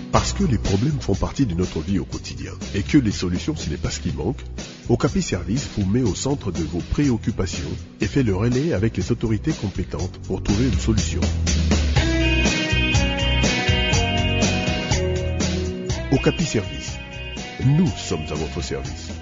Parce que les problèmes font partie de notre vie au quotidien et que les solutions, ce n'est pas ce qui manque, Okapi Service vous met au centre de vos préoccupations et fait le relais avec les autorités compétentes pour trouver une solution. Okapi Service. Nous sommes à votre service.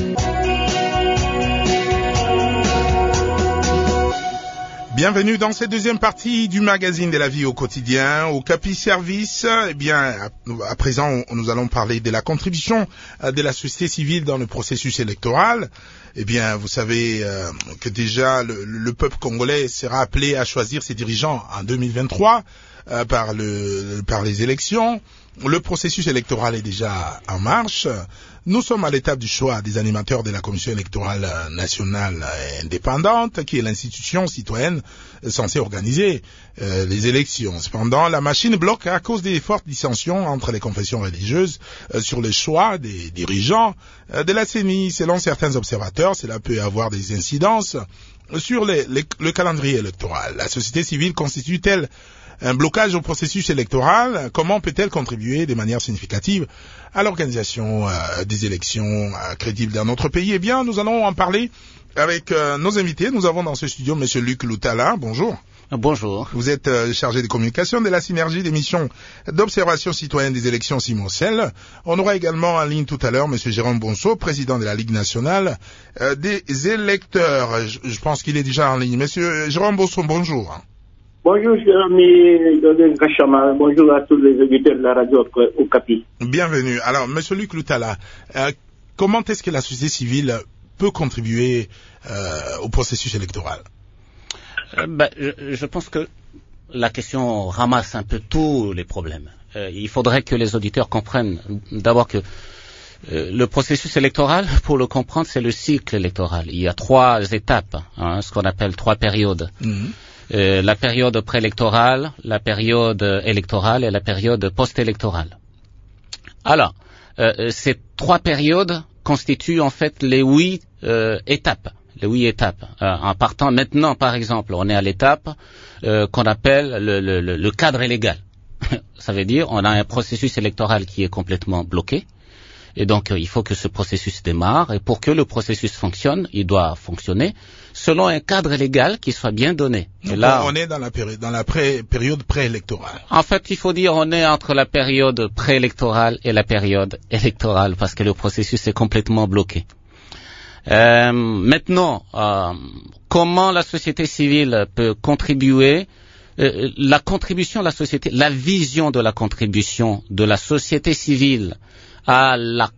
Bienvenue dans cette deuxième partie du magazine de la vie au quotidien, Okapi Service. Eh bien, à présent, nous allons parler de la contribution de la société civile dans le processus électoral. Eh bien, vous savez que déjà le peuple congolais sera appelé à choisir ses dirigeants en 2023 par les élections. Le processus électoral est déjà en marche. Nous sommes à l'étape du choix des animateurs de la Commission électorale nationale indépendante, qui est l'institution citoyenne censée organiser les élections. Cependant, la machine bloque à cause des fortes dissensions entre les confessions religieuses sur le choix des dirigeants de la CENI. Selon certains observateurs, cela peut avoir des incidences sur le calendrier électoral. La société civile constitue-t-elle un blocage au processus électoral? Comment peut-elle contribuer de manière significative à l'organisation des élections crédibles dans notre pays? Eh bien, nous allons en parler avec nos invités. Nous avons dans ce studio M. Luc Loutala. Bonjour. Bonjour. Vous êtes chargé de communication de la synergie des missions d'observation citoyenne des élections Simon-Sel. On aura également en ligne tout à l'heure M. Jérôme Bonso, président de la Ligue nationale des électeurs. Je pense qu'il est déjà en ligne. M. Jérôme Bonso, bonjour. Bonjour, cher ami Dodin Kachama. Bonjour à tous les auditeurs de la radio Okapi. Bienvenue. Alors, Monsieur Luc Loutala, comment est-ce que la société civile peut contribuer au processus électoral? Je pense que la question ramasse un peu tous les problèmes. Il faudrait que les auditeurs comprennent d'abord que le processus électoral, pour le comprendre, c'est le cycle électoral. Il y a 3 étapes, ce qu'on appelle 3 périodes. La période préélectorale, la période électorale et la période post-électorale. Alors, ces 3 périodes constituent en fait les 8 étapes. Les 8 étapes. En partant maintenant, par exemple, on est à l'étape qu'on appelle le cadre légal. Ça veut dire on a un processus électoral qui est complètement bloqué. Et donc, il faut que ce processus démarre. Et pour que le processus fonctionne, il doit fonctionner selon un cadre légal qui soit bien donné. Donc, et là, on est dans la période préélectorale. En fait, il faut dire on est entre la période préélectorale et la période électorale parce que le processus est complètement bloqué. Maintenant, comment la société civile peut contribuer? La contribution de la société, la vision de la contribution de la société civile à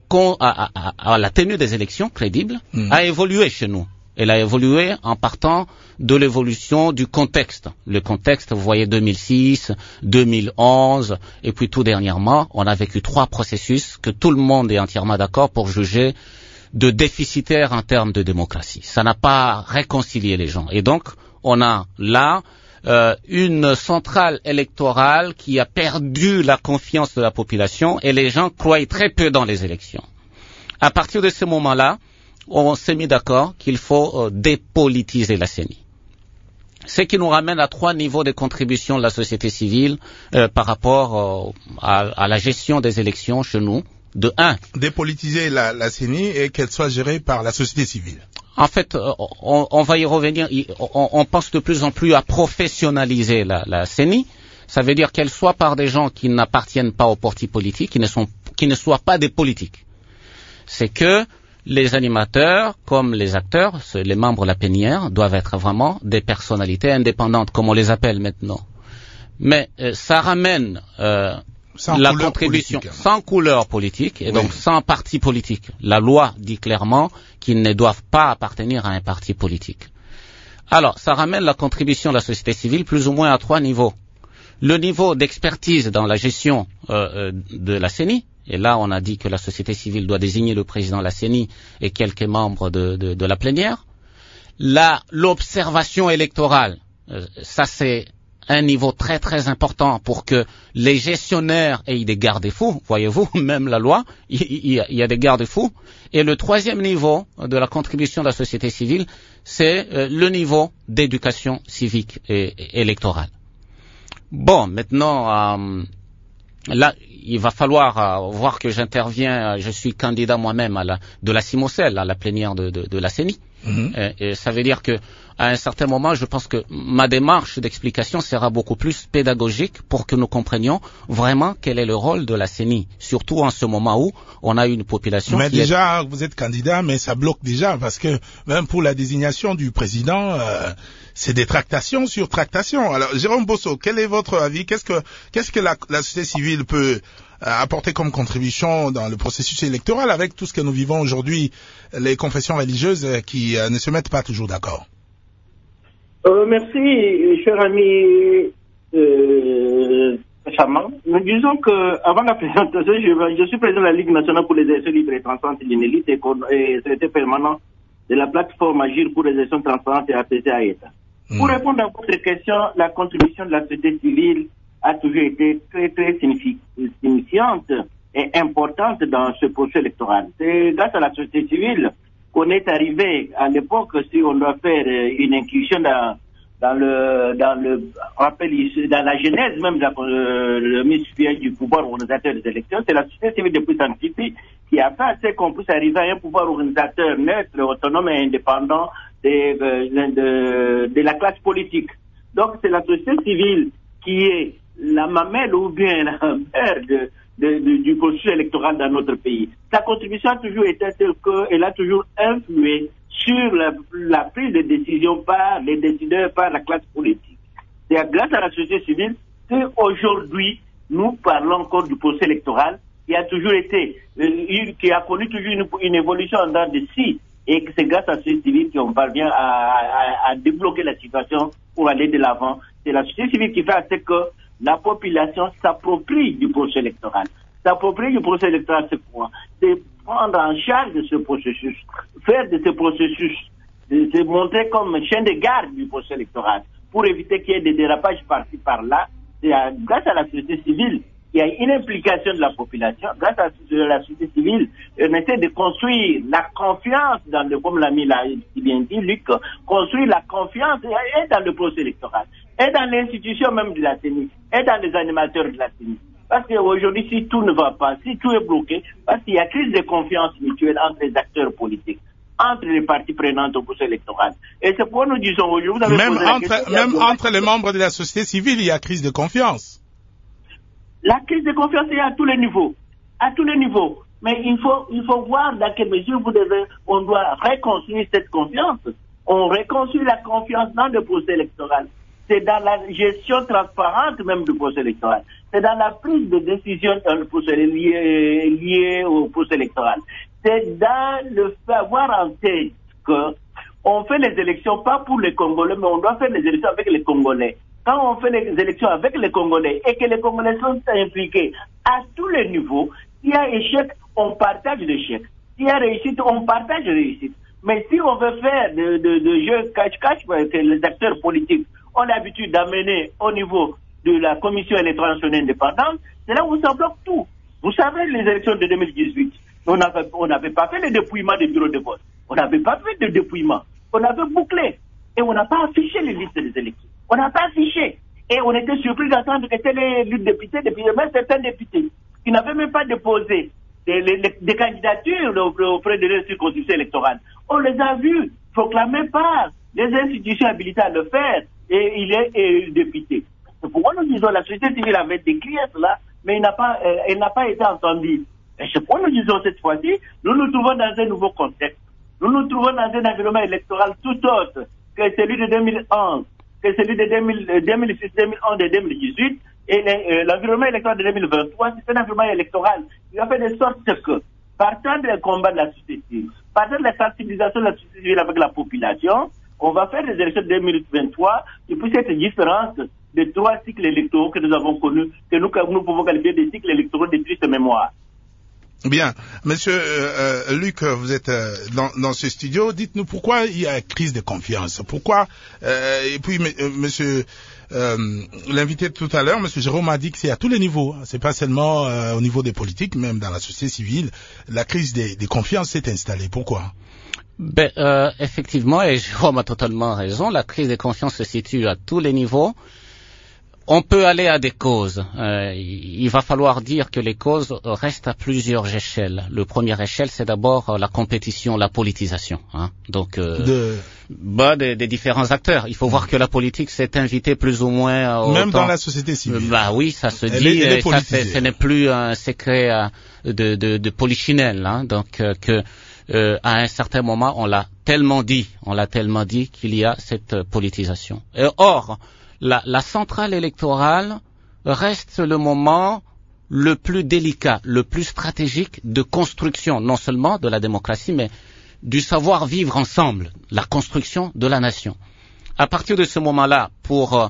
la tenue des élections crédibles a évolué chez nous. Elle a évolué en partant de l'évolution du contexte. Le contexte, vous voyez, 2006, 2011, et puis tout dernièrement, on a vécu 3 processus que tout le monde est entièrement d'accord pour juger de déficitaires en termes de démocratie. Ça n'a pas réconcilié les gens. Et donc, on a là une centrale électorale qui a perdu la confiance de la population et les gens croient très peu dans les élections. À partir de ce moment-là, on s'est mis d'accord qu'il faut dépolitiser la CENI. Ce qui nous ramène à 3 niveaux de contribution de la société civile par rapport à la gestion des élections chez nous. De 1. Dépolitiser la CENI et qu'elle soit gérée par la société civile. En fait, on va y revenir. On pense de plus en plus à professionnaliser la CENI. Ça veut dire qu'elle soit par des gens qui n'appartiennent pas aux partis politiques, qui ne soient pas des politiques. C'est que les animateurs, comme les acteurs, les membres de la plénière, doivent être vraiment des personnalités indépendantes, comme on les appelle maintenant. Mais ça ramène la contribution sans couleur politique et donc sans parti politique. La loi dit clairement qu'ils ne doivent pas appartenir à un parti politique. Alors, ça ramène la contribution de la société civile plus ou moins à 3 niveaux. Le niveau d'expertise dans la gestion de la CENI, et là on a dit que la société civile doit désigner le président de la CENI et quelques membres de la plénière. L'observation électorale, ça c'est un niveau très très important pour que les gestionnaires aient des garde-fous. Voyez-vous, même la loi, il y a des garde-fous. Et le 3e niveau de la contribution de la société civile, c'est le niveau d'éducation civique et électorale. Bon, maintenant, là, il va falloir voir que j'interviens. Je suis candidat moi-même de la CIMOCEL, à la plénière de la CENI. Et ça veut dire que à un certain moment, je pense que ma démarche d'explication sera beaucoup plus pédagogique pour que nous comprenions vraiment quel est le rôle de la CENI, surtout en ce moment où on a une population mais déjà, vous êtes candidat, mais ça bloque déjà, parce que même pour la désignation du président, c'est des tractations sur tractations. Alors, Jérôme Bosso, quel est votre avis? Qu'est-ce que la société civile peut apporter comme contribution dans le processus électoral avec tout ce que nous vivons aujourd'hui, les confessions religieuses qui ne se mettent pas toujours d'accord? Merci, cher ami Chaman. Nous disons que avant la présentation, je suis président de la Ligue nationale pour les élections libres et transparentes et l'élite et secrétaire permanent de la plateforme Agir pour les élections transparentes et apaisées à État. Pour répondre à votre question, la contribution de la société civile a toujours été très très signifiante et importante dans ce processus électoral. C'est grâce à la société civile qu'on est arrivé à l'époque, si on doit faire une incursion dans la genèse même de le mise du pouvoir organisateur des élections, c'est la société civile depuis sa naissance qui a fait assez qu'on puisse arriver à un pouvoir organisateur neutre, autonome et indépendant de la classe politique. Donc c'est la société civile qui est la mamelle ou bien la mère du processus électoral dans notre pays. Sa contribution a toujours été telle qu'elle a toujours influé sur la prise de décision par les décideurs, par la classe politique. C'est grâce à la société civile qu'aujourd'hui, nous parlons encore du processus électoral qui a toujours été, qui a connu toujours une évolution en dents de scie, et que c'est grâce à la société civile qu'on parvient à débloquer la situation pour aller de l'avant. C'est la société civile qui fait à ce que la population s'approprie du processus électoral. S'approprier du processus électoral, c'est quoi? C'est prendre en charge de ce processus, faire de ce processus, se montrer comme chien de garde du processus électoral, pour éviter qu'il y ait des dérapages par-ci, par-là. C'est grâce à la société civile, il y a une implication de la population. Grâce à la société civile, on essaie de construire la confiance dans le, comme l'ami l'a si bien dit, Luc, construire la confiance et dans le processus électoral, et dans l'institution même de la CENI, et dans les animateurs de la CENI. Parce qu'aujourd'hui, si tout ne va pas, si tout est bloqué, parce qu'il y a crise de confiance mutuelle entre les acteurs politiques, entre les parties prenantes au processus électoral. Et c'est pourquoi nous disons aujourd'hui... Même entre les membres de la société civile, il y a crise de confiance. La crise de confiance est à tous les niveaux. À tous les niveaux. Mais il faut voir dans quelle mesure on doit reconstruire cette confiance. On reconstruit la confiance dans le processus électoral. C'est dans la gestion transparente même du processus électoral. C'est dans la prise de décision dans le processus lié au processus électoral. C'est dans le savoir en tête qu'on fait les élections pas pour les Congolais, mais on doit faire les élections avec les Congolais. Quand on fait les élections avec les Congolais et que les Congolais sont impliqués à tous les niveaux, s'il y a échec, on partage l'échec. S'il y a réussite, on partage la réussite. Mais si on veut faire de jeux cache-cache, que les acteurs politiques ont l'habitude d'amener au niveau de la Commission électorale nationale indépendante, c'est là où ça bloque tout. Vous savez, les élections de 2018, on n'avait pas fait le dépouillement des bureaux de vote. On n'avait pas fait de dépouillement. On avait bouclé. Et on n'a pas affiché les listes des élections. On n'a pas affiché. Et on était surpris d'entendre que c'était les députés, même certains députés, qui n'avaient même pas déposé des candidatures auprès de leur circonscription électorale. On les a vus proclamés par les institutions habilitées à le faire, et il est député. C'est pourquoi nous disons que la société civile avait décrit cela, mais elle n'a pas été entendue. Et c'est pourquoi nous disons cette fois-ci, nous nous trouvons dans un nouveau contexte. Nous nous trouvons dans un environnement électoral tout autre que celui de 2011, que celui de 2006, 2011 et 2018. Et l'environnement électoral de 2023, c'est un environnement électoral qui a fait de sorte que, partant des combats de la société civile, partant de la sensibilisation de la société civile avec la population, on va faire des élections de 2023 qui puissent être différentes des 3 cycles électoraux que nous avons connus, que nous pouvons qualifier de cycles électoraux de triste mémoire. Bien. Monsieur Luc, vous êtes dans ce studio. Dites-nous pourquoi il y a crise de confiance. Pourquoi et puis monsieur l'invité de tout à l'heure, monsieur Jérôme, a dit que c'est à tous les niveaux. C'est pas seulement au niveau des politiques, même dans la société civile. La crise des confiances s'est installée. Pourquoi? Effectivement, et Jérôme a totalement raison. La crise des confiances se situe à tous les niveaux. On peut aller à des causes. Il va falloir dire que les causes restent à plusieurs échelles. Le premier échelle, c'est d'abord la compétition, la politisation. Donc, des différents acteurs. Il faut voir que la politique s'est invitée plus ou moins. Même dans la société civile. Bah oui, ça se dit. Et ça, ce n'est plus un secret de polichinelle. Donc, à un certain moment, on l'a tellement dit qu'il y a cette politisation. Or, la centrale électorale reste le moment le plus délicat, le plus stratégique de construction, non seulement de la démocratie, mais du savoir vivre ensemble, la construction de la nation. À partir de ce moment-là, pour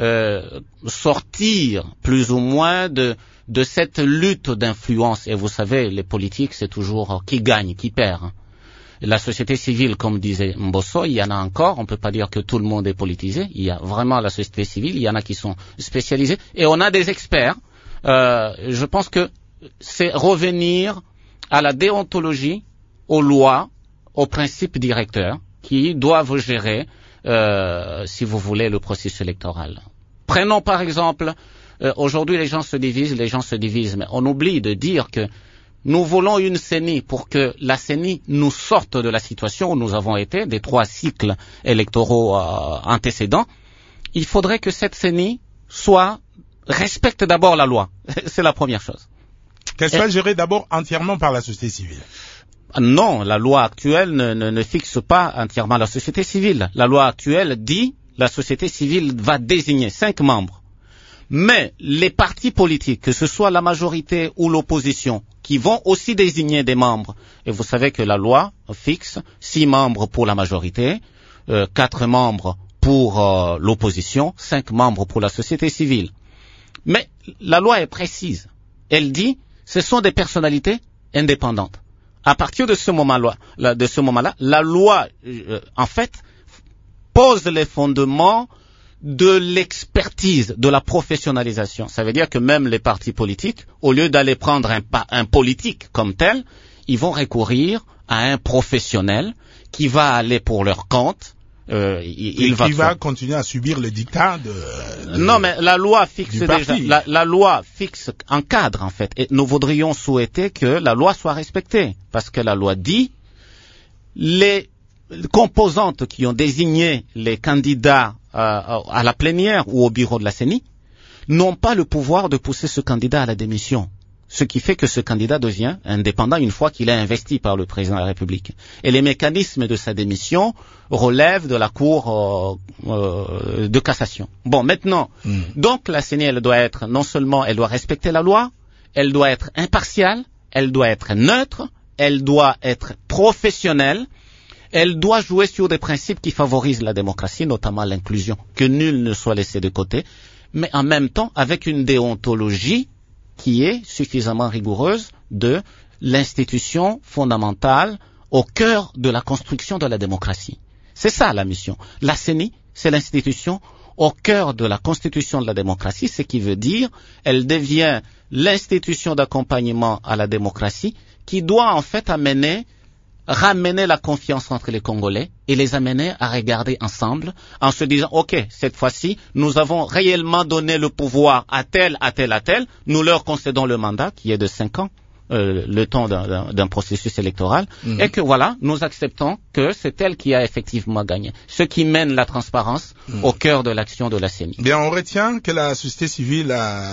sortir plus ou moins de cette lutte d'influence, et vous savez, les politiques, c'est toujours qui gagne, qui perd. La société civile, comme disait Mbosso, il y en a encore. On peut pas dire que tout le monde est politisé. Il y a vraiment la société civile. Il y en a qui sont spécialisés. Et on a des experts. Je pense que c'est revenir à la déontologie, aux lois, aux principes directeurs qui doivent gérer, si vous voulez, le processus électoral. Prenons par exemple, aujourd'hui les gens se divisent, mais on oublie de dire que nous voulons une CENI pour que la CENI nous sorte de la situation où nous avons été, des 3 cycles électoraux antécédents. Il faudrait que cette CENI respecte d'abord la loi. C'est la première chose. Qu'elle soit gérée d'abord entièrement par la société civile. Non, la loi actuelle ne fixe pas entièrement la société civile. La loi actuelle dit la société civile va désigner 5 membres. Mais les partis politiques, que ce soit la majorité ou l'opposition, qui vont aussi désigner des membres. Et vous savez que la loi fixe 6 membres pour la majorité, 4 membres pour l'opposition, 5 membres pour la société civile. Mais la loi est précise. Elle dit, ce sont des personnalités indépendantes. À partir de ce moment-là, la loi, en fait, pose les fondements de l'expertise, de la professionnalisation. Ça veut dire que même les partis politiques, au lieu d'aller prendre un politique comme tel, ils vont recourir à un professionnel qui va aller pour leur compte. Qui va continuer à subir le dictat Non, mais la loi fixe déjà. La loi fixe un cadre en fait, et nous voudrions souhaiter que la loi soit respectée, parce que la loi dit les composantes qui ont désigné les candidats à la plénière ou au bureau de la CENI n'ont pas le pouvoir de pousser ce candidat à la démission. Ce qui fait que ce candidat devient indépendant une fois qu'il est investi par le président de la République. Et les mécanismes de sa démission relèvent de la Cour de cassation. Bon, maintenant, donc la CENI, elle doit être, non seulement elle doit respecter la loi, elle doit être impartiale, elle doit être neutre, elle doit être professionnelle, elle doit jouer sur des principes qui favorisent la démocratie, notamment l'inclusion, que nul ne soit laissé de côté, mais en même temps avec une déontologie qui est suffisamment rigoureuse de l'institution fondamentale au cœur de la construction de la démocratie. C'est ça la mission. La CENI, c'est l'institution au cœur de la constitution de la démocratie, ce qui veut dire elle devient l'institution d'accompagnement à la démocratie qui doit en fait ramener la confiance entre les Congolais et les amener à regarder ensemble en se disant, OK, cette fois-ci, nous avons réellement donné le pouvoir à tel, nous leur concédons le mandat qui est de 5 ans, le temps d'un processus électoral, et que voilà, nous acceptons que c'est elle qui a effectivement gagné. Ce qui mène la transparence au cœur de l'action de la CENI. Bien, on retient que la société civile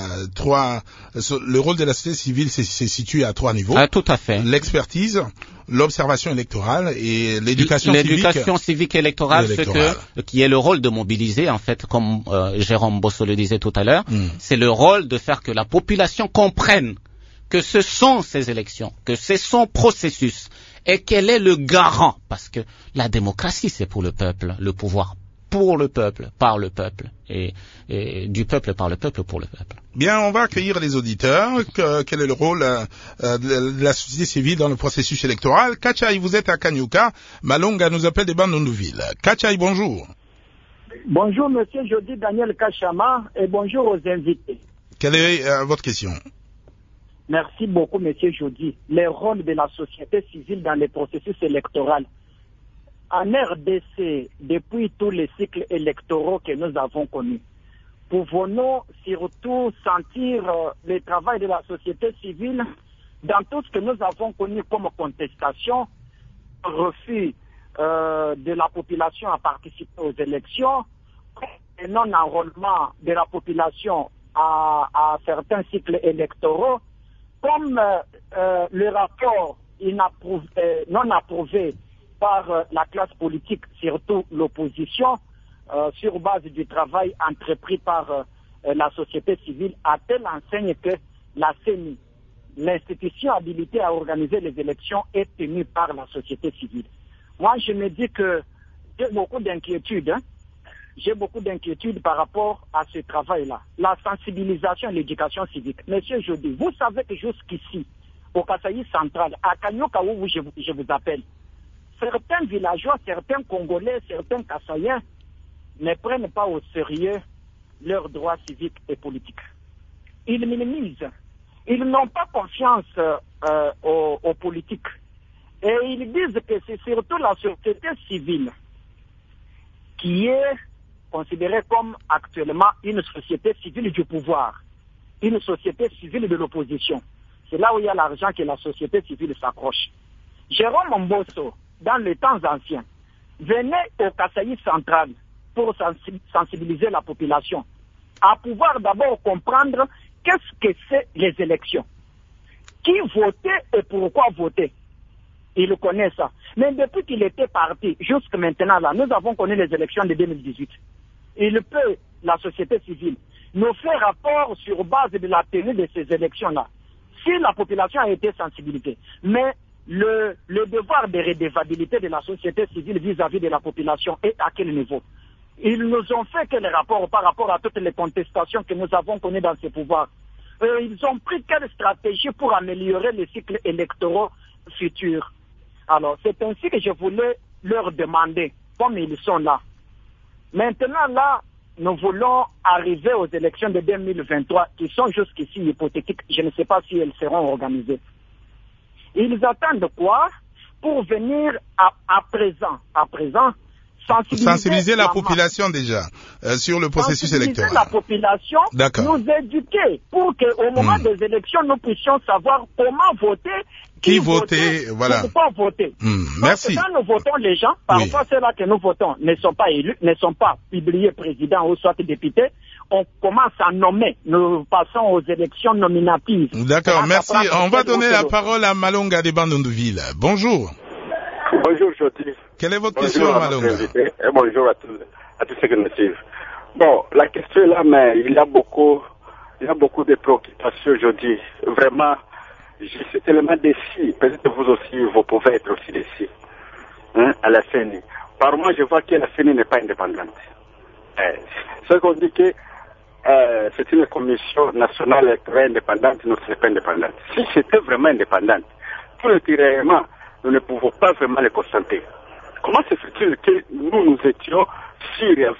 le rôle de la société civile se situe à 3 niveaux. Ah, tout à fait. L'expertise, l'observation électorale et l'éducation civique électorale, qui est le rôle de mobiliser, en fait, comme Jérôme Bosso le disait tout à l'heure, c'est le rôle de faire que la population comprenne que ce sont ces élections, que c'est son processus, et quel est le garant, parce que la démocratie c'est pour le peuple, le pouvoir pour le peuple, par le peuple, et du peuple par le peuple pour le peuple. Bien, on va accueillir les auditeurs. Quel est le rôle de la société civile dans le processus électoral? Kachai, vous êtes à Kanyuka, Malonga nous appelle des Bandundouville. Kachai, bonjour. Bonjour monsieur, je dis Daniel Kachama, et bonjour aux invités. Quelle est votre question? Merci beaucoup, monsieur Jody. Le rôle de la société civile dans le processus électoral. En RDC, depuis tous les cycles électoraux que nous avons connus, pouvons-nous surtout sentir le travail de la société civile dans tout ce que nous avons connu comme contestation, refus de la population à participer aux élections, et non-enrôlement de la population à certains cycles électoraux, comme le rapport non approuvé par la classe politique, surtout l'opposition, sur base du travail entrepris par la société civile, à telle enseigne que la CENI, l'institution habilitée à organiser les élections, est tenue par la société civile. Moi, je me dis que j'ai beaucoup d'inquiétudes. J'ai beaucoup d'inquiétudes par rapport à ce travail-là. La sensibilisation et l'éducation civique. Monsieur Jody, vous savez que jusqu'ici, au Kasaï central, à Kanyoka, où je vous appelle, certains villageois, certains Congolais, certains Kassaïens ne prennent pas au sérieux leurs droits civiques et politiques. Ils minimisent. Ils n'ont pas confiance aux politiques. Et ils disent que c'est surtout la société civile qui est considérée comme actuellement une société civile du pouvoir, une société civile de l'opposition. C'est là où il y a l'argent que la société civile s'accroche. Jérôme Mbosso, dans les temps anciens, venait au Kasaï central pour sensibiliser la population, à pouvoir d'abord comprendre qu'est-ce que c'est les élections. Qui votait et pourquoi voter. Il connaît ça. Mais depuis qu'il était parti, jusqu'à maintenant, là, nous avons connu les élections de 2018. Il peut, la société civile, nous faire rapport sur base de la tenue de ces élections-là. Si la population a été sensibilisée, mais le devoir de redevabilité de la société civile vis-à-vis de la population est à quel niveau? Ils nous ont fait quel rapport par rapport à toutes les contestations que nous avons connues dans ces pouvoirs? Ils ont pris quelle stratégie pour améliorer les cycles électoraux futurs? Alors, c'est ainsi que je voulais leur demander, comme ils sont là. Maintenant, là, nous voulons arriver aux élections de 2023 qui sont jusqu'ici hypothétiques. Je ne sais pas si elles seront organisées. Ils attendent quoi pour venir à présent, sensibiliser la population déjà sur le processus électoral. La population, nous éduquer pour qu'au moment des élections, nous puissions savoir comment voter, qui voter, voilà. Pourquoi voter. Merci. Quand nous votons les gens, parfois ceux-là que nous votons ne sont pas élus, ne sont pas publiés présidents ou soit députés. On commence à nommer. Nous passons aux élections nominatives. D'accord, merci. On va donner la parole à Malonga de Bandonduville. Bonjour. Bonjour, Jody. Quelle est votre question, Malonga? Et bonjour à tous ceux qui nous suivent. Bon, la question est là, mais il y a beaucoup de préoccupations, Jody. Vraiment, je suis tellement déçu. Peut-être que vous aussi, vous pouvez être aussi déçu. À la CENI. Par moi, je vois que la CENI n'est pas indépendante. Ce qu'on dit que c'est une commission nationale électorale indépendante, nous ne sommes pas indépendante. Si c'était vraiment indépendante, tout naturellement, nous ne pouvons pas vraiment le constater. Comment se fait-il que nous étions sûrs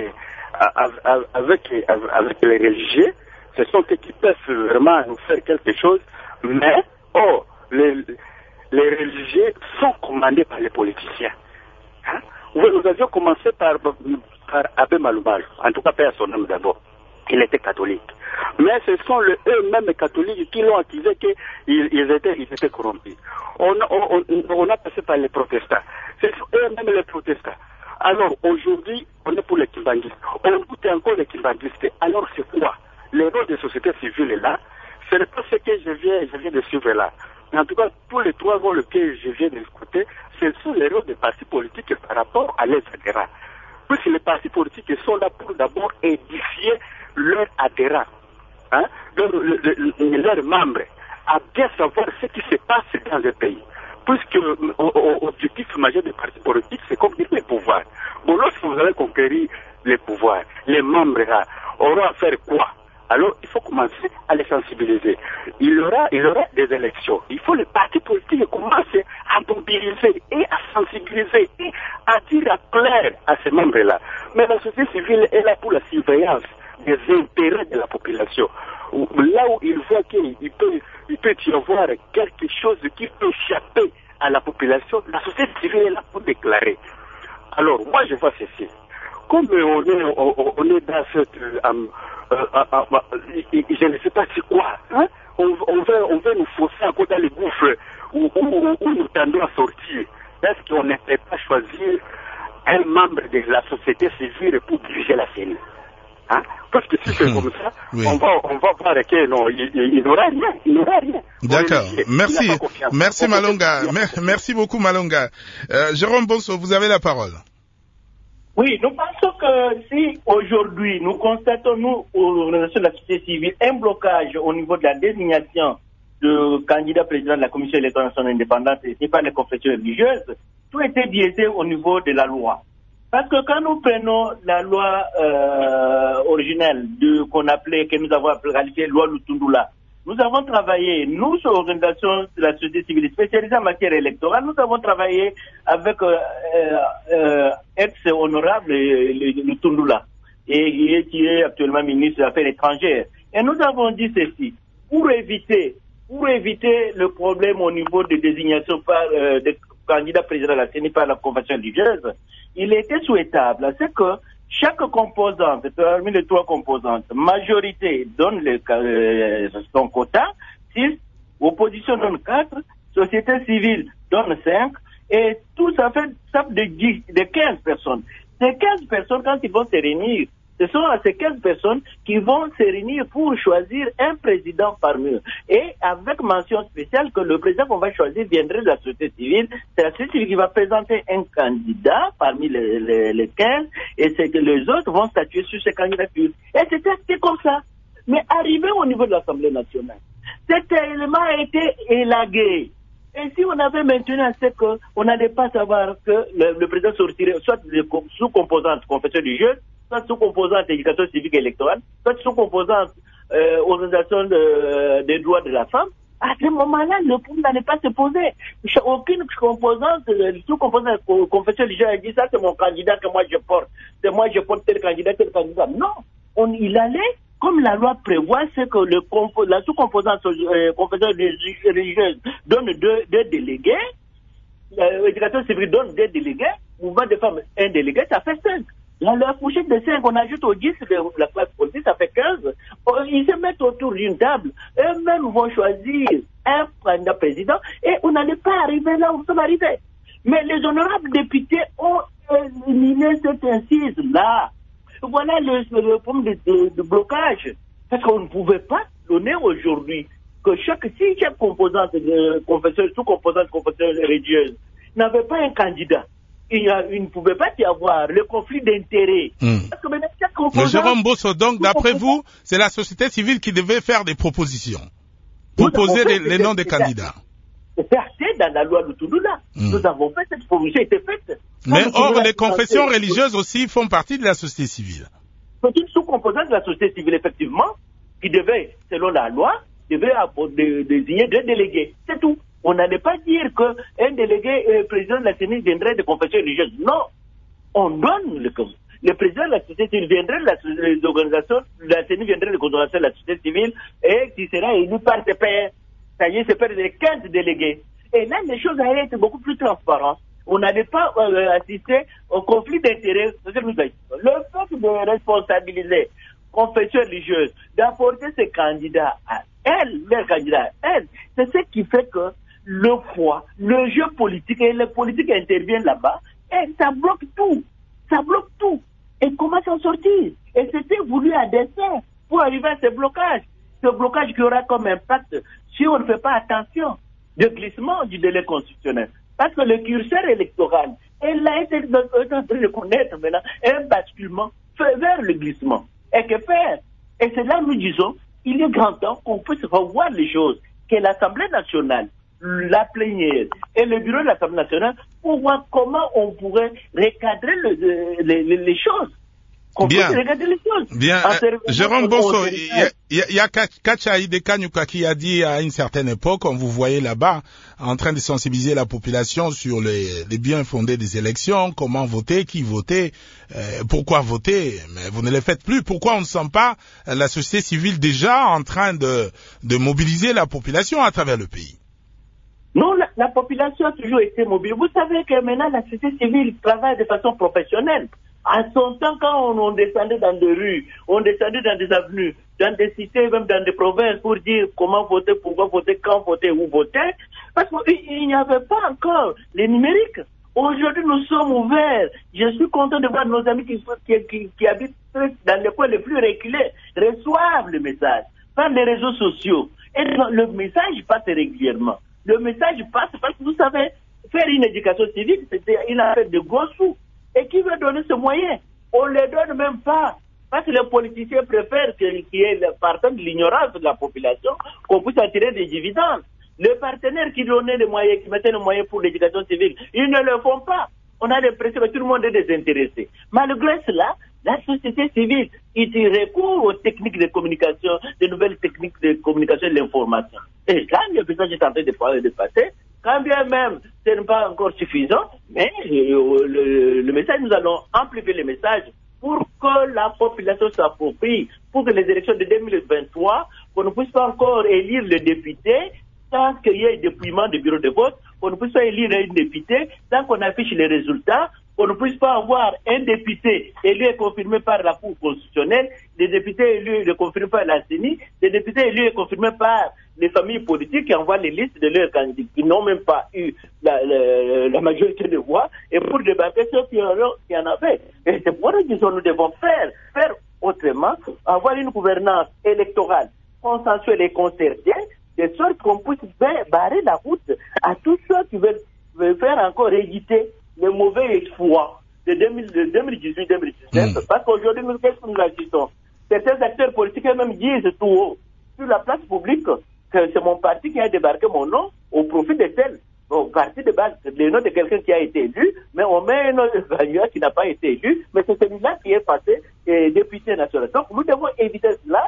avec les religieux, ce sont eux qui peuvent vraiment nous faire quelque chose, mais les religieux sont commandés par les politiciens. Nous avions commencé par Abbé Maloumal, en tout cas père son nom d'abord. Il était catholique. Mais ce sont eux-mêmes catholiques qui l'ont accusé qu'ils étaient corrompus. On a passé par les protestants. Ce sont eux-mêmes les protestants. Alors aujourd'hui, on est pour les kimbangistes. On goûte encore les kimbangistes. Alors c'est quoi? Le rôle de la société civile est là. Ce n'est pas ce que je viens de suivre là. Mais en tout cas, tous les trois rôles que je viens d'écouter, ce sont les rôles des partis politiques par rapport à leurs adhérents. Puisque les partis politiques sont là pour d'abord édifier leurs adhérents, leurs membres, à bien savoir ce qui se passe dans le pays. Puisque l'objectif majeur des partis politiques, c'est conquérir les pouvoirs. Bon, lorsque vous allez conquérir les pouvoirs, les membres auront à faire quoi? Alors, il faut commencer à les sensibiliser. Il y aura des élections. Il faut les partis politiques commencer à mobiliser et à sensibiliser et à dire à clair à ces membres-là. Mais la société civile est là pour la surveillance des intérêts de la population. Là où il voit qu'il peut y avoir quelque chose qui peut échapper à la population, la société civile est là pour déclarer. Alors, moi je vois ceci. comme on est dans cette... je ne sais pas c'est quoi. Hein? On veut nous forcer encore dans les gouffres où nous tendons à sortir. Est-ce qu'on ne peut pas choisir un membre de la société civile pour diriger la CENI? Hein? Parce que si c'est comme ça, oui. on va voir que non, il n'aura rien. D'accord. Merci Malonga. Merci beaucoup Malonga. Jérôme Bosso, vous avez la parole. Oui, nous pensons que si aujourd'hui nous constatons, nous, l'organisation de la société civile, un blocage au niveau de la désignation de candidat président de la Commission électorale nationale indépendante et par les confessions religieuses, tout était biaisé au niveau de la loi. Parce que quand nous prenons la loi originelle que nous avons qualifiée loi Lutundula, nous avons travaillé, nous, sur l'organisation de la société civile spécialisée en matière électorale, nous avons travaillé avec ex-honorable Lutundula, et qui est actuellement ministre des Affaires étrangères. Et nous avons dit ceci, pour éviter le problème au niveau de désignation par des candidats présidents de la CENI par la convention religieuse, il était souhaitable, c'est que chaque composante, parmi les 3 composantes, majorité donne son quota, 6, opposition donne 4, société civile donne 5, et tout ça fait de 15 personnes. Ces 15 personnes, quand ils vont se réunir, ce sont ces 15 personnes qui vont se réunir pour choisir un président parmi eux. Et avec mention spéciale que le président qu'on va choisir viendrait de la société civile. C'est la société civile qui va présenter un candidat parmi les 15 et c'est que les autres vont statuer sur ces candidatures. Et c'était comme ça. Mais arrivé au niveau de l'Assemblée nationale, cet élément a été élagué. Et si on avait maintenu à ce qu'on n'allait pas savoir que le président sortirait soit sous composante confession religieuse, soit sous composante éducation civique et électorale, soit sous composante organisation des droits de la femme, à ce moment-là, le problème n'allait pas se poser. Aucune composante, sous composante confession religieuse a dit ça, c'est mon candidat que moi je porte. C'est moi je porte tel candidat. Non. Il allait, comme la loi prévoit, c'est que la sous-composante confession religieuse donne deux délégués, l'éducation civique donne 2 délégués, mouvement de femmes 1 délégué, ça fait 5. Dans la fourchette de 5, on ajoute au 10 de la classe politique, ça fait 15. Ils se mettent autour d'une table. Eux-mêmes vont choisir un candidat président et on n'allait pas arriver là où nous sommes arrivés. Mais les honorables députés ont éliminé cette incise-là. Voilà le problème de blocage. Parce qu'on ne pouvait pas donner aujourd'hui que chaque composante de confession, sous-composante de confession religieuse n'avait pas un candidat. Il ne pouvait pas y avoir le conflit d'intérêts. Parce que maintenant, chaque composante... Jérôme Bosso, donc d'après vous, c'est la société civile qui devait faire des propositions. Proposer les noms des candidats. C'est acté dans la loi de Touloula. Nous avons fait cette proposition, était faite. Mais or, les confessions religieuses aussi font partie de la société civile. C'est une sous-composante de la société civile, effectivement, qui devait, selon la loi, désigner 2 délégués. C'est tout. On n'allait pas dire qu'un délégué président de la CENI viendrait de confession religieuse. Non. On donne le président de la société civile viendrait de l'organisation, la CENI viendrait de l'organisation de la société civile et qui sera élu par ses pairs. Ça y est, c'est les 15 délégués. Et là, les choses allaient être beaucoup plus transparentes. On n'allait pas assister au conflit d'intérêts. Le fait de responsabiliser confession religieuse, d'apporter ses candidats à elle, leurs candidats à elle, c'est ce qui fait que le poids, le jeu politique et les politiques interviennent là-bas et ça bloque tout. Ça bloque tout. Et comment s'en sortir? Et c'était voulu à dessein pour arriver à ce blocage. Ce blocage qui aura comme impact, si on ne fait pas attention, le glissement du délai constitutionnel. Parce que le curseur électoral, elle a été en train de connaître maintenant un basculement vers le glissement. Et que faire? Et c'est là nous disons, il est grand temps qu'on puisse revoir les choses, que l'Assemblée nationale, la plénière et le bureau de l'Assemblée nationale pour voir comment on pourrait recadrer les choses. Bien. Jérôme Bosso, il y a Kachaïde Kanyuka qui a dit à une certaine époque, on vous voyait là-bas en train de sensibiliser la population sur les biens fondés des élections, comment voter, qui voter, pourquoi voter, mais vous ne le faites plus. Pourquoi on ne sent pas la société civile déjà en train de mobiliser la population à travers le pays? Non, la population a toujours été mobile. Vous savez que maintenant la société civile travaille de façon professionnelle. À son temps, quand on descendait dans des rues, on descendait dans des avenues, dans des cités, même dans des provinces, pour dire comment voter, pourquoi voter, quand voter, où voter, parce qu'il n'y avait pas encore les numériques. Aujourd'hui, nous sommes ouverts. Je suis content de voir nos amis qui habitent dans les coins les plus reculés reçoivent le message par les réseaux sociaux. Et le message passe régulièrement. Le message passe parce que vous savez, faire une éducation civique, c'est une affaire de gros sous. Et qui veut donner ce moyen? On ne les donne même pas. Parce que les politiciens préfèrent qu'il y ait le partage de l'ignorance de la population, qu'on puisse en tirer des dividendes. Les partenaires qui donnaient les moyens, qui mettaient les moyens pour l'éducation civile, ils ne le font pas. On a l'impression que tout le monde est désintéressé. Malgré cela, la société civile, il recourt aux techniques de communication, de nouvelles techniques de communication et de l'information. Et là, le message est en train de passer. Quand bien même, ce n'est pas encore suffisant, mais le message, nous allons amplifier le message pour que la population s'approprie, pour que les élections de 2023, qu'on ne puisse pas encore élire le député, sans qu'il y ait dépouillement des bureaux de vote, qu'on ne puisse pas élire un député, sans qu'on affiche les résultats, qu'on ne puisse pas avoir un député élu et confirmé par la Cour constitutionnelle, des députés élus et confirmés par la CENI, des députés élus et confirmés par les familles politiques qui envoient les listes de leurs candidats, qui n'ont même pas eu la majorité de voix, et pour débarquer ceux qui en avaient. Et c'est pour ça que nous devons faire autrement, avoir une gouvernance électorale consensuelle et concertée, de sorte qu'on puisse barrer la route à tous ceux qui veulent faire encore éditer le mauvais espoir de 2018-2019, parce qu'aujourd'hui, qu'est-ce que nous agissons? Certains acteurs politiques même disent tout haut, sur la place publique, que c'est mon parti qui a débarqué mon nom au profit de tel. Bon, parti de base, le nom de quelqu'un qui a été élu, mais on met un autre évaluateur qui n'a pas été élu, mais c'est celui-là qui est passé député national. Donc, nous devons éviter cela,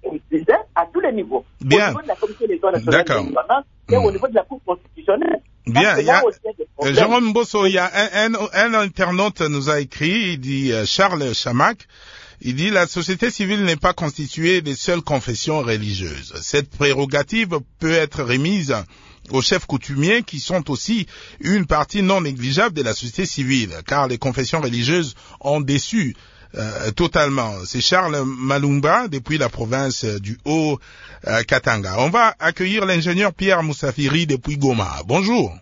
à tous les niveaux. Bien. Au niveau de la Commission électorale nationale et au niveau de la Cour constitutionnelle. Bien, Jérôme Bosso, il y a un internaute nous a écrit, il dit Charles Chamac, il dit la société civile n'est pas constituée des seules confessions religieuses. Cette prérogative peut être remise aux chefs coutumiers qui sont aussi une partie non négligeable de la société civile, car les confessions religieuses ont déçu totalement. C'est Charles Malumba depuis la province du Haut-Katanga. On va accueillir l'ingénieur Pierre Moussafiri depuis Goma. Bonjour.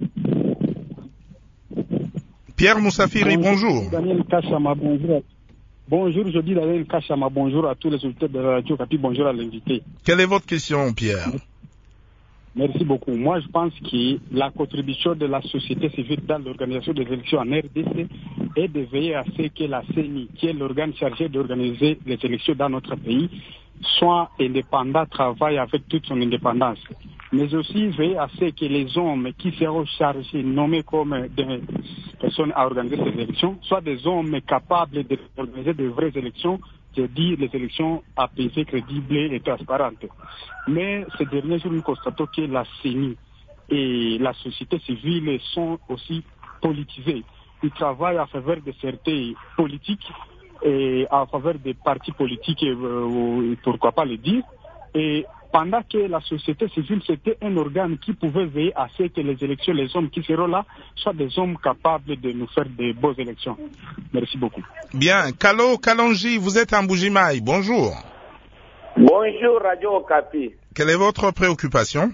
Pierre Moussafiri, bonjour. Daniel Kachama, bonjour. Bonjour, je dis Daniel Kachama, bonjour à tous les auditeurs de la radio Capi, bonjour à l'invité. Quelle est votre question, Pierre? Merci beaucoup. Moi, je pense que la contribution de la société civile dans l'organisation des élections en RDC est de veiller à ce que la CENI, qui est l'organe chargé d'organiser les élections dans notre pays, soit indépendant, travaille avec toute son indépendance. Mais aussi veiller à ce que les hommes qui seront chargés, nommés comme des personnes à organiser ces élections, soient des hommes capables d'organiser de vraies élections, c'est-à-dire les élections apaisées, crédibles et transparentes. Mais ces derniers jours, nous constatons que la CENI et la société civile sont aussi politisées. Ils travaillent en faveur de certains politiques et en faveur des partis politiques, pourquoi pas le dire. Et pendant que la société civile, c'était un organe qui pouvait veiller à ce que les élections, les hommes qui seront là, soient des hommes capables de nous faire de bonnes élections. Merci beaucoup. Bien. Kalo Kalonji, vous êtes en Bujimaï. Bonjour. Bonjour, Radio Okapi. Quelle est votre préoccupation?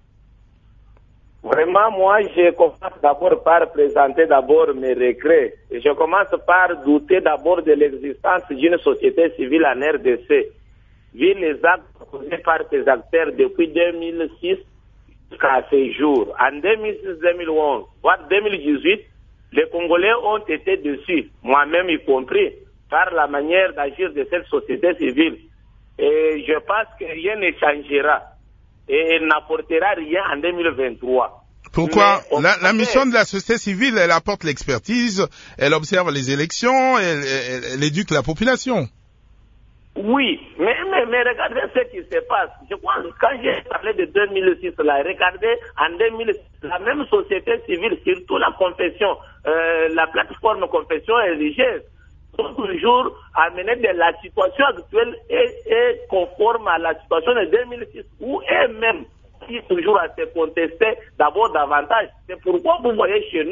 Vraiment, moi, je commence d'abord par présenter d'abord mes regrets. Je commence par douter d'abord de l'existence d'une société civile en RDC. Vu les actes posés par ces acteurs depuis 2006 jusqu'à ce jour. En 2006-2011, voire 2018, les Congolais ont été déçus, moi-même y compris, par la manière d'agir de cette société civile. Et je pense que rien ne changera et n'apportera rien en 2023. Pourquoi? La mission de la société civile, elle apporte l'expertise, elle observe les élections, elle éduque la population. Oui, mais regardez ce qui se passe. Je crois que quand j'ai parlé de 2006, là, regardez, en 2006, la même société civile, surtout la confession, la plateforme confession religieuse, sont toujours amenés de la situation actuelle et conforme à la situation de 2006, où eux-mêmes qui toujours à se contester d'abord davantage. C'est pourquoi vous voyez chez nous,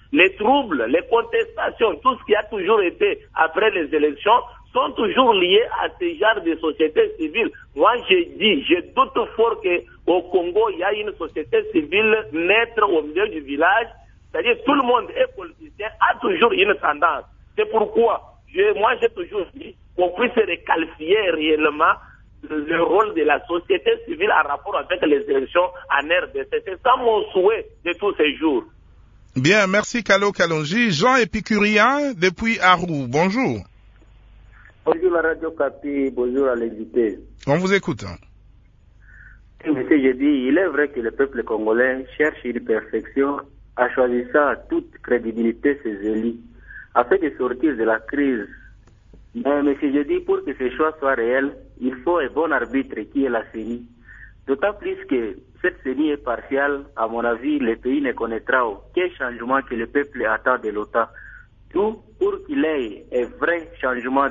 les troubles, les contestations, tout ce qui a toujours été après les élections sont toujours liés à ce genre de société civile. Moi, je doute fort qu'au Congo, il y a une société civile naître au milieu du village. C'est-à-dire tout le monde est politicien, a toujours une tendance. C'est pourquoi, moi j'ai toujours dit qu'on puisse recalcier réellement le rôle de la société civile en rapport avec les élections en RDC. C'est ça mon souhait de tous ces jours. Bien, merci Kalo Kalonji. Jean Épicurien depuis Arou, bonjour. Bonjour la Radio Kapi, bonjour à l'invité. On vous écoute. Monsieur, je dis, il est vrai que le peuple congolais cherche une perfection en choisissant toute crédibilité ses élus, afin de sortir de la crise. Mais monsieur, je dis, pour que ce choix soit réel, il faut un bon arbitre qui est la CENI. D'autant plus que cette CENI est partiale, à mon avis, le pays ne connaîtra aucun changement que le peuple attend de l'OTAN. Tout pour qu'il ait un vrai changement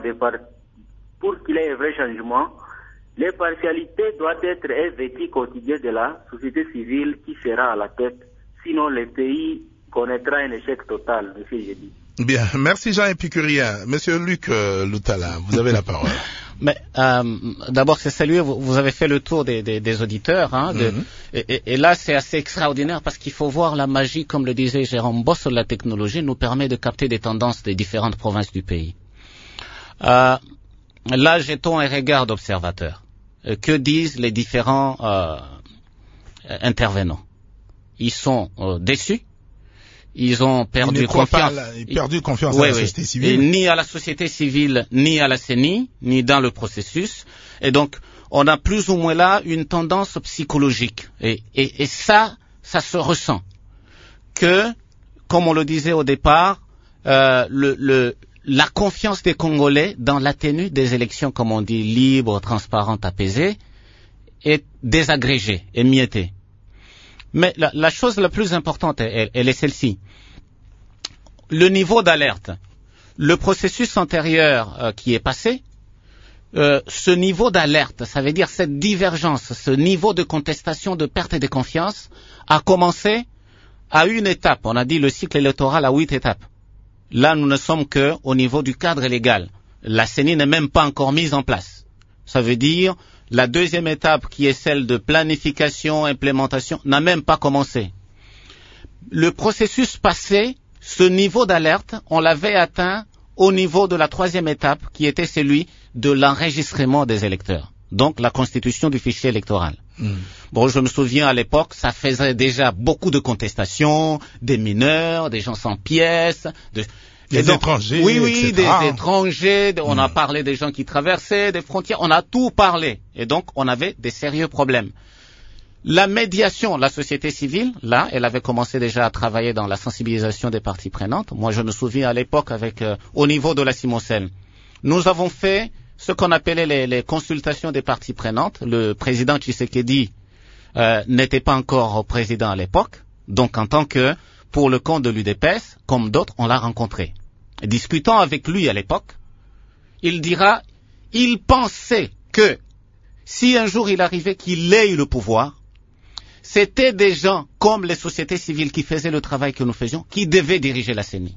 l'impartialité doit être un vécu quotidien de la société civile qui sera à la tête. Sinon, le pays connaîtra un échec total, monsieur Jédi. Bien, merci Jean Épicurien. Monsieur Luc Loutala, vous avez la parole. Mais d'abord, c'est saluer, vous avez fait le tour des auditeurs. Hein, et là, c'est assez extraordinaire parce qu'il faut voir la magie, comme le disait Jérôme Boss, la technologie nous permet de capter des tendances des différentes provinces du pays. Là, jetons un regard d'observateur. Que disent les différents intervenants? Ils sont déçus. Ils ont perdu confiance. À la société civile. Ni à la société civile, ni à la CENI, ni dans le processus. Et donc, on a plus ou moins là une tendance psychologique. Et ça se ressent. Que, comme on le disait au départ, la confiance des Congolais dans la tenue des élections, comme on dit, libres, transparentes, apaisées, est désagrégée, émiettée. Mais la chose la plus importante, elle est celle-ci. Le niveau d'alerte. Le processus antérieur qui est passé, ce niveau d'alerte, ça veut dire cette divergence, ce niveau de contestation, de perte de confiance, a commencé à une étape. On a dit le cycle électoral à 8 étapes. Là, nous ne sommes que au niveau du cadre légal. La CENI n'est même pas encore mise en place. Ça veut dire la deuxième étape, qui est celle de planification, implémentation, n'a même pas commencé. Le processus passé, ce niveau d'alerte, on l'avait atteint au niveau de la troisième étape, qui était celui de l'enregistrement des électeurs. Donc, la constitution du fichier électoral. Bon, je me souviens à l'époque, ça faisait déjà beaucoup de contestations, des mineurs, des gens sans pièces, étrangers, oui, des étrangers, on a parlé des gens qui traversaient des frontières, on a tout parlé. Et donc, on avait des sérieux problèmes. La médiation, la société civile, là, elle avait commencé déjà à travailler dans la sensibilisation des parties prenantes. Moi, je me souviens à l'époque au niveau de la CIMOCEL. Nous avons fait ce qu'on appelait les consultations des parties prenantes. Le président Tshisekedi n'était pas encore président à l'époque. Donc, en tant que, pour le compte de l'UDPS, comme d'autres, on l'a rencontré. Discutant avec lui à l'époque, il dira, il pensait que si un jour il arrivait qu'il ait eu le pouvoir, c'était des gens comme les sociétés civiles qui faisaient le travail que nous faisions, qui devaient diriger la CENI.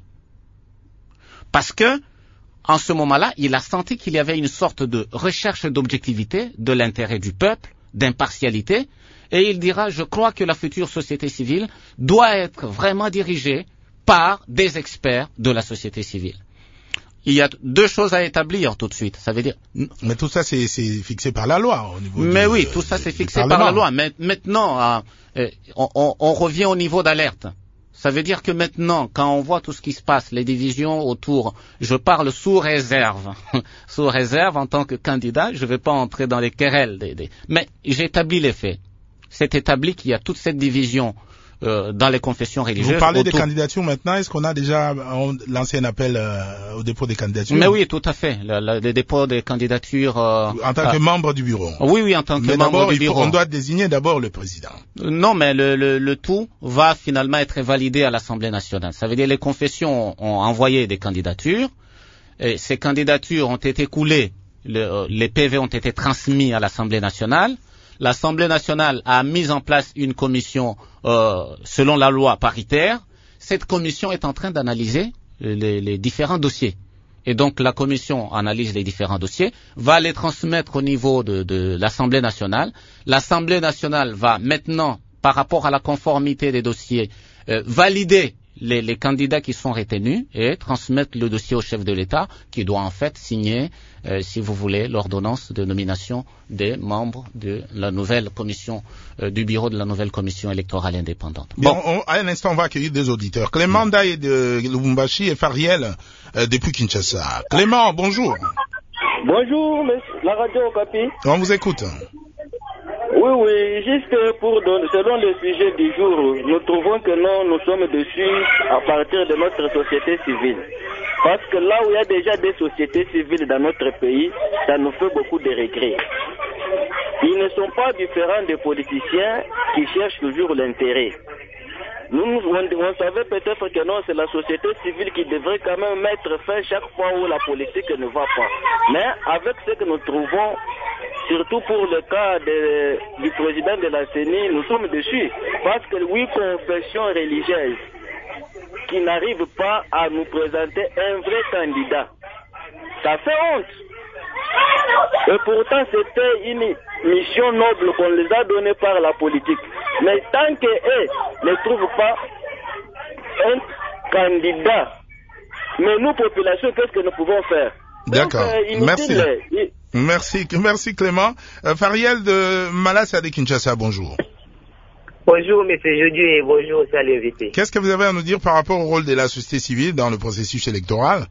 Parce que, en ce moment-là, il a senti qu'il y avait une sorte de recherche d'objectivité, de l'intérêt du peuple, d'impartialité, et il dira, je crois que la future société civile doit être vraiment dirigée par des experts de la société civile. Il y a deux choses à établir tout de suite. Ça veut dire. Mais tout ça, c'est fixé par la loi au niveau. Mais oui, tout ça, c'est fixé par la loi. Mais maintenant, on revient au niveau d'alerte. Ça veut dire que maintenant, quand on voit tout ce qui se passe, les divisions autour, je parle sous réserve. Sous réserve, en tant que candidat, je ne vais pas entrer dans les querelles. Mais j'établis les faits. C'est établi qu'il y a toute cette division dans les confessions religieuses. Vous parlez des candidatures maintenant. Est-ce qu'on a déjà lancé un appel au dépôt des candidatures? Mais oui, tout à fait. Le dépôt des candidatures. En tant que membre du bureau. Oui, en tant que membre du bureau. On doit désigner d'abord le président. Non, mais le tout va finalement être validé à l'Assemblée nationale. Ça veut dire les confessions ont envoyé des candidatures. Et ces candidatures ont été coulées. Les PV ont été transmis à l'Assemblée nationale. L'Assemblée nationale a mis en place une commission selon la loi paritaire. cette commission est en train d'analyser les différents dossiers. Et donc la commission analyse les différents dossiers, va les transmettre au niveau de l'Assemblée nationale. L'Assemblée nationale va maintenant, par rapport à la conformité des dossiers, valider les candidats qui sont retenus et transmettre le dossier au chef de l'État qui doit en fait signer, si vous voulez, l'ordonnance de nomination des membres de la nouvelle commission, du bureau de la nouvelle commission électorale indépendante. Bon, à un instant, on va accueillir deux auditeurs. Clément Daye de Lubumbashi et Fariel depuis Kinshasa. Clément, bonjour. Bonjour, la radio Okapi. On vous écoute. Oui, juste selon le sujet du jour, nous trouvons que nous sommes dessus à partir de notre société civile. Parce que là où il y a déjà des sociétés civiles dans notre pays, ça nous fait beaucoup de regrets. Ils ne sont pas différents des politiciens qui cherchent toujours l'intérêt. On savait peut-être que non, c'est la société civile qui devrait quand même mettre fin chaque fois où la politique ne va pas. Mais avec ce que nous trouvons, surtout pour le cas du président de la CENI, nous sommes dessus. Parce que 8 confessions religieuses qui n'arrivent pas à nous présenter un vrai candidat. Ça fait honte. Et pourtant, c'était une mission noble qu'on les a donnée par la politique. Mais tant qu'eux ne trouvent pas un candidat, mais nous, population, qu'est-ce que nous pouvons faire? D'accord. Merci Clément. Fariel de Malassa de Kinshasa, bonjour. Bonjour, M. Jeudi, et bonjour aussi à l'invité. Qu'est-ce que vous avez à nous dire par rapport au rôle de la société civile dans le processus électoral?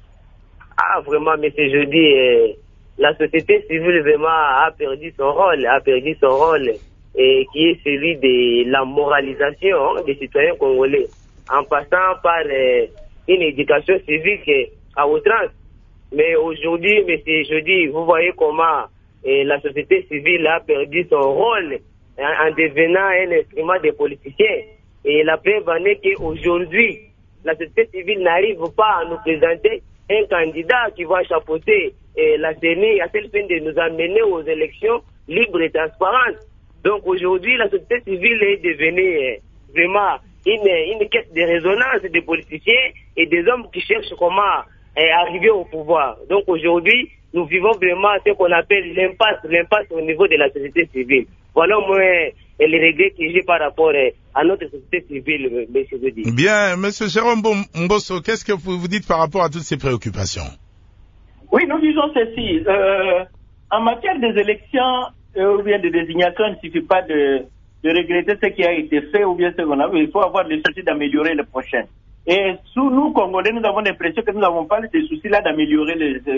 Ah, vraiment, M. Jeudi, la société civile vraiment a perdu son rôle, et qui est celui de la moralisation des citoyens congolais, en passant par une éducation civique à outrance. Mais aujourd'hui, M. Jeudi, vous voyez comment la société civile a perdu son rôle en devenant un instrument des politiciens. Et la preuve en est qu'aujourd'hui, la société civile n'arrive pas à nous présenter un candidat qui va chapeauter la CENI à telle fin de nous amener aux élections libres et transparentes. Donc aujourd'hui, la société civile est devenue vraiment une quête de résonance des politiciens et des hommes qui cherchent comment arriver au pouvoir. Donc aujourd'hui, nous vivons vraiment ce qu'on appelle l'impasse au niveau de la société civile. Voilà moi les regrets que j'ai par rapport à notre société civile, M. Zodi. Bien, M. Jérôme Mbosso, qu'est-ce que vous dites par rapport à toutes ces préoccupations? Oui, nous disons ceci. En matière des élections ou bien de désignation, il ne suffit pas de regretter ce qui a été fait ou bien ce qu'on a vu. Il faut avoir le souci d'améliorer les prochaines. Et sous nous, Congolais, nous avons l'impression que nous n'avons pas ces soucis-là d'améliorer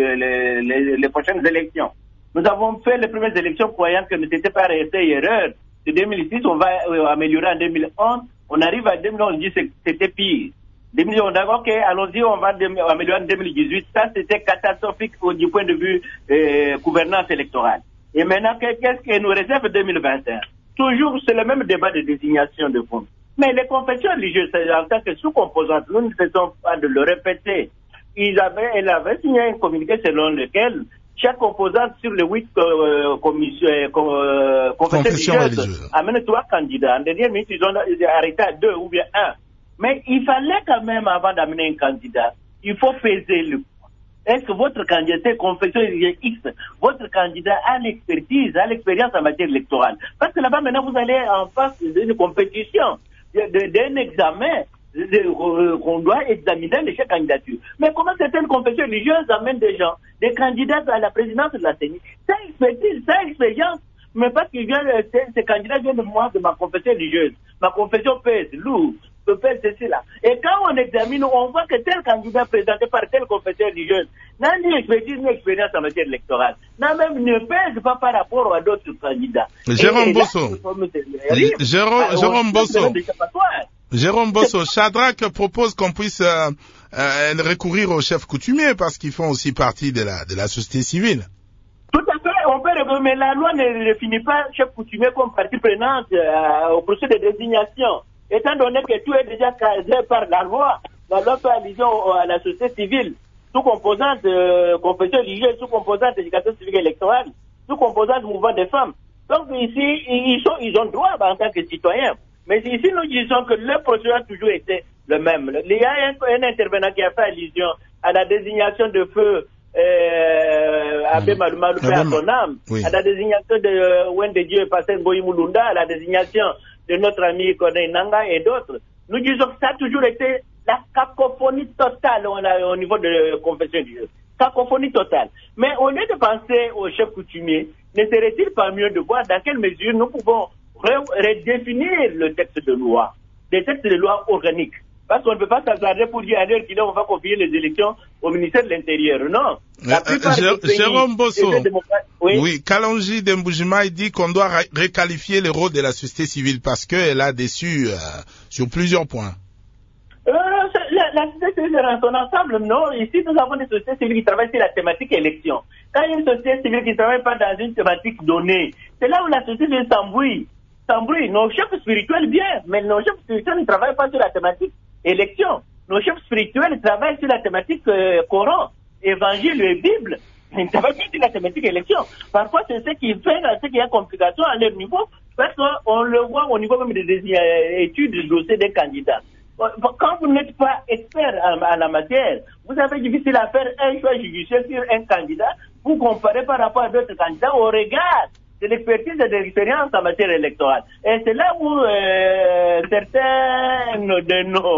les prochaines élections. Nous avons fait les premières élections croyant que c'était pas resté erreur. De 2006, on va améliorer en 2011. On arrive à 2011, on dit que c'était pire. 2011, on a dit, ok, allons-y, on va améliorer en 2018. Ça, c'était catastrophique du point de vue gouvernance électorale. Et maintenant, qu'est-ce que nous réserve 2021? Toujours, c'est le même débat de désignation de fonds. Mais les confessions religieuses, en tant que sous-composantes, nous ne faisons pas de le répéter. Elle avait signé un communiqué selon lequel chaque composante sur les 8 confessions religieuses amène 3 candidats. En dernière minute, ils ont arrêté à 2 ou bien 1. Mais il fallait quand même, avant d'amener un candidat, il faut peser le poids. Est-ce que votre candidat, confession religieuse X, votre candidat a l'expertise, a l'expérience en matière électorale? Parce que là-bas, maintenant, vous allez en face d'une compétition, d'un examen qu'on doit examiner les chaque candidature. Mais comment certaines confessions religieuses amènent des gens, des candidats à la présidence de la CENI? Ça expertise, ça expérience. Mais parce que ces candidats viennent de moi, de ma confession religieuse. Ma confession pèse, lourd, pèse ceci là. Et quand on examine, on voit que tel candidat présenté par telle confession religieuse n'a ni expertise ni expérience en matière électorale. Ne pèse pas par rapport à d'autres candidats. Jérôme Bosso, Shadrach propose qu'on puisse recourir aux chefs coutumiers parce qu'ils font aussi partie de la société civile. Tout à fait, on peut recourir, mais la loi ne définit pas chef coutumier comme partie prenante au processus de désignation. Étant donné que tout est déjà cadré par la loi fait allusion à la société civile, sous composante confession religieuse, sous composante éducation civique électorale, sous composante mouvement des femmes. Donc ici, ils ont droit en tant que citoyens. Mais ici, nous disons que le processus a toujours été le même. Il y a un intervenant qui a fait allusion à la désignation de feu Abbé Malou Père à son âme, à la désignation de Wende Dieu Pasteur Ngoyi Mulunda, à la désignation de notre ami Corneille Nanga et d'autres. Nous disons que ça a toujours été la cacophonie totale au niveau de confession religieuse. Cacophonie totale. Mais au lieu de penser au chef coutumier, ne serait-il pas mieux de voir dans quelle mesure nous pouvons redéfinir le texte de loi, des textes de loi organiques. Parce qu'on ne peut pas s'attarder pour dire à l'heure qu'il est, on va confier les élections au ministère de l'Intérieur. Non. Jérôme Bosso, oui, Kalonji Dembujima, il dit qu'on doit requalifier le rôle de la société civile parce qu'elle a déçu sur plusieurs points. La société civile dans son ensemble, non. Ici, nous avons des sociétés civiles qui travaillent sur la thématique élection. Quand il y a une société civile qui ne travaille pas dans une thématique donnée, c'est là où la société civile s'embrouille. Nos chefs spirituels, bien, mais nos chefs spirituels ne travaillent pas sur la thématique élection. Nos chefs spirituels travaillent sur la thématique Coran, Évangile et Bible. Ils ne travaillent pas sur la thématique élection. Parfois, c'est ce qui fait qu'il y a complication à leur niveau, parce qu'on le voit au niveau même des études de dossier des candidats. Quand vous n'êtes pas expert en la matière, vous avez difficile à faire un choix judiciaire sur un candidat, vous comparez par rapport à d'autres candidats au regard de l'expertise et de l'expérience en matière électorale. Et c'est là où certains de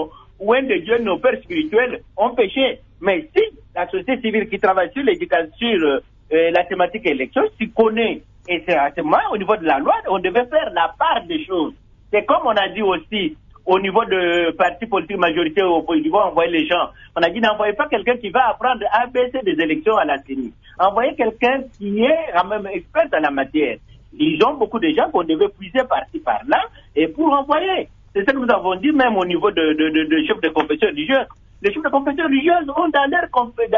nos pères spirituels ont péché. Mais si la société civile qui travaille sur l'éducation, sur la thématique élection, s'y connaît, et c'est au niveau de la loi, on devait faire la part des choses. C'est comme on a dit aussi, au niveau de partis politiques majoritaires au niveau, envoyer les gens. On a dit n'envoyez pas quelqu'un qui va apprendre ABC des élections à la CENI. Envoyez quelqu'un qui est quand même expert en la matière. Ils ont beaucoup de gens qu'on devait puiser par-ci par-là et pour envoyer. C'est ce que nous avons dit même au niveau de chefs de confession religieuse. Les chefs de confession religieuse ont dans leur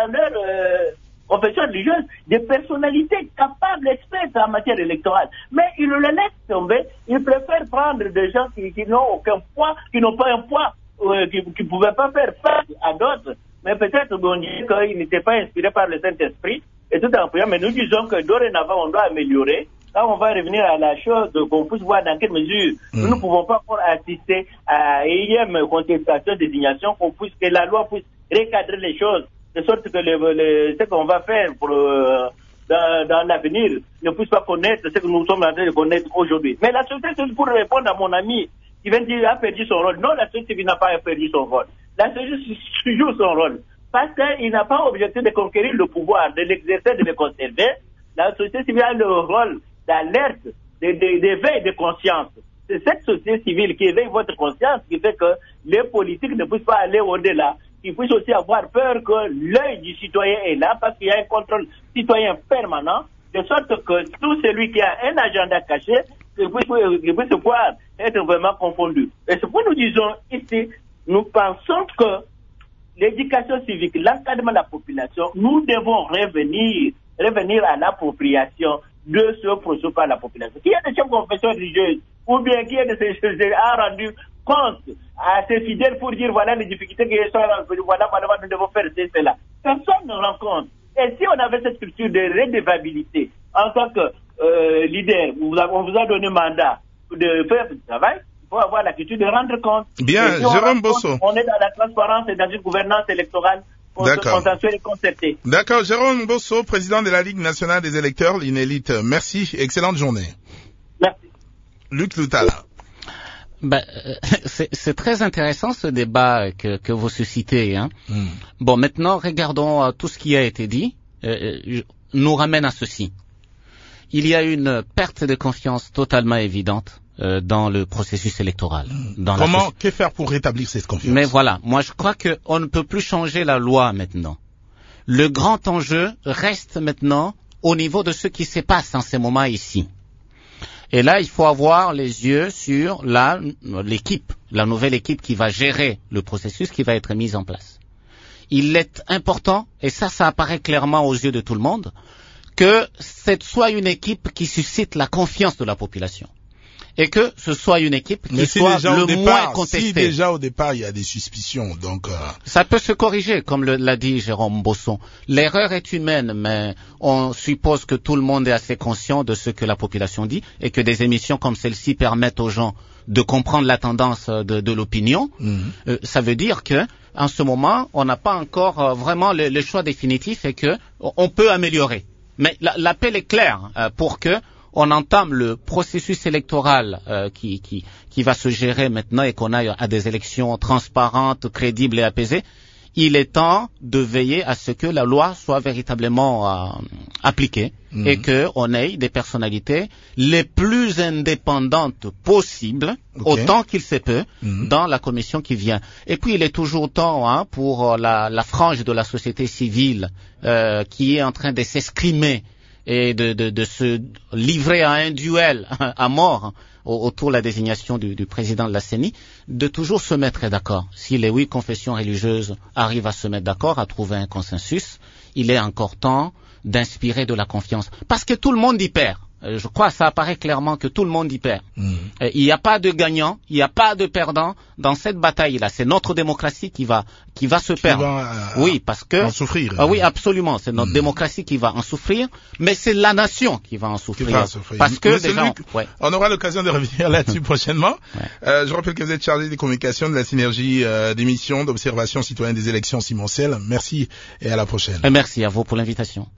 confession religieuse des personnalités capables, expertes en matière électorale. Mais ils le laissent tomber. Ils préfèrent prendre des gens qui n'ont aucun poids, qui n'ont pas un poids, qui ne pouvaient pas faire face à d'autres. Mais peut-être qu'on dit qu'ils n'étaient pas inspirés par le Saint-Esprit et tout en priant. Mais nous disons que dorénavant, on doit améliorer. Là, on va revenir à la chose qu'on puisse voir dans quelle mesure nous ne pouvons pas encore assister à une contestation, désignation, que la loi puisse recadrer les choses, de sorte que ce qu'on va faire pour, dans l'avenir ne puisse pas connaître ce que nous sommes en train de connaître aujourd'hui. Mais la société civile, pour répondre à mon ami qui vient de dire a perdu son rôle, non, la société civile n'a pas perdu son rôle. La société civile joue son rôle. Parce qu'il n'a pas objectif de conquérir le pouvoir, de l'exercer, de le conserver. La société civile a le rôle d'alerte, d'éveil de conscience. C'est cette société civile qui éveille votre conscience qui fait que les politiques ne puissent pas aller au-delà, qu'ils puissent aussi avoir peur que l'œil du citoyen est là, parce qu'il y a un contrôle citoyen permanent, de sorte que tout celui qui a un agenda caché, qu'il puisse pouvoir être vraiment confondu. Et ce que nous disons ici, nous pensons que l'éducation civique, l'encadrement de la population, nous devons revenir à l'appropriation de ce processus par la population. Qui est de chefs de confession religieuse, ou bien qui est de ces choses a rendu compte à ses fidèles pour dire voilà les difficultés qui sont là, voilà, nous devons faire cela. Personne ne rend compte. Et si on avait cette culture de redevabilité, en tant que leader, on vous a donné mandat de faire ce travail, il faut avoir la culture de rendre compte. Bien, Jérôme Bosso. On est dans la transparence et dans une gouvernance électorale. D'accord, Jérôme Bosso, président de la Ligue nationale des électeurs, l'INELIT. Merci, excellente journée. Merci. Luc Loutala. C'est très intéressant ce débat que vous suscitez. Hein. Bon, maintenant, regardons tout ce qui a été dit. Nous ramène à ceci. Il y a une perte de confiance totalement évidente dans le processus électoral. Que faire pour rétablir cette confiance? Mais voilà, moi je crois qu'on ne peut plus changer la loi maintenant. Le grand enjeu reste maintenant au niveau de ce qui se passe en ce moment ici. Et là, il faut avoir les yeux sur l'équipe, la nouvelle équipe qui va gérer le processus qui va être mise en place. Il est important, et ça apparaît clairement aux yeux de tout le monde, que cette soit une équipe qui suscite la confiance de la population. et que ce soit une équipe qui soit le moins contestée. Si déjà au départ il y a des suspicions, donc ça peut se corriger, comme l'a dit Jérôme Bosson. L'erreur est humaine, mais on suppose que tout le monde est assez conscient de ce que la population dit et que des émissions comme celle-ci permettent aux gens de comprendre la tendance de l'opinion. Ça veut dire que en ce moment, on n'a pas encore vraiment le choix définitif et que on peut améliorer. Mais l'appel est clair pour que on entame le processus électoral qui va se gérer maintenant et qu'on aille à des élections transparentes, crédibles et apaisées. Il est temps de veiller à ce que la loi soit véritablement appliquée et que on ait des personnalités les plus indépendantes possibles, autant qu'il se peut, dans la commission qui vient. Et puis il est toujours temps pour la frange de la société civile qui est en train de s'escrimer et de se livrer à un duel à mort autour de la désignation du président de la CENI, de toujours se mettre d'accord. Si les 8 confessions religieuses arrivent à se mettre d'accord, à trouver un consensus, il est encore temps d'inspirer de la confiance. Parce que tout le monde y perd. Je crois que ça apparaît clairement que tout le monde y perd. Il n'y a pas de gagnant, il n'y a pas de perdant dans cette bataille-là. C'est notre démocratie qui va se perdre. Oui, parce que en souffrir. Oui, absolument. C'est notre démocratie qui va en souffrir, mais c'est la nation qui va en souffrir. Parce que déjà, Luc, on aura l'occasion de revenir là-dessus prochainement. Je rappelle que vous êtes chargé des communications de la synergie d'émissions d'observation citoyenne des élections Simon Sel. Merci et à la prochaine. Merci à vous pour l'invitation.